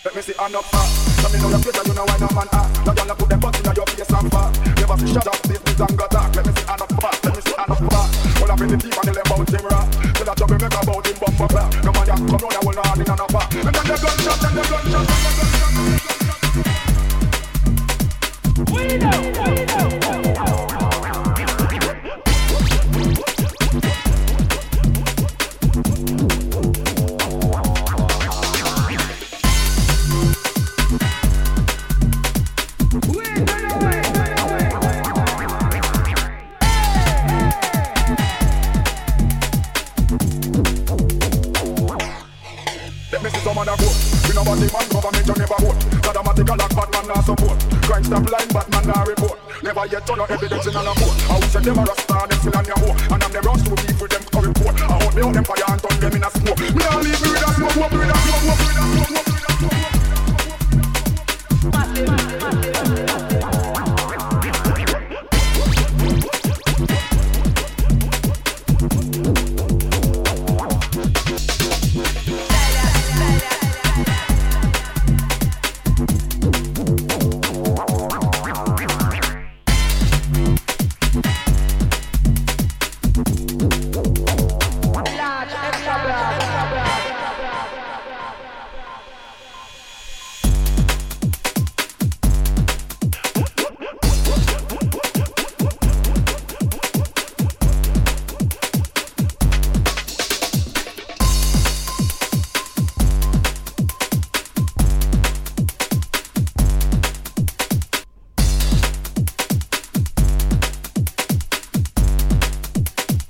Let me see hand up far. Let me know your face and you know why no man ask. The girl put them butt in your face and far. Never see shut up, business and got dark. Let me see hand up far. Let me see hand up far. All up in the deep and they about him raw. Tell that trouble make about him bumper car. No man ya come round ya hold on in and up far. And then the gunshot, then the gunshot, then the gunshot. We know. Stop line, Batman now report. Never yet turn on evidence in a court. I will say them a rasta, them still on your hoe. And I'm the rust to beef with them to report. I hold me out them fire and turn them in a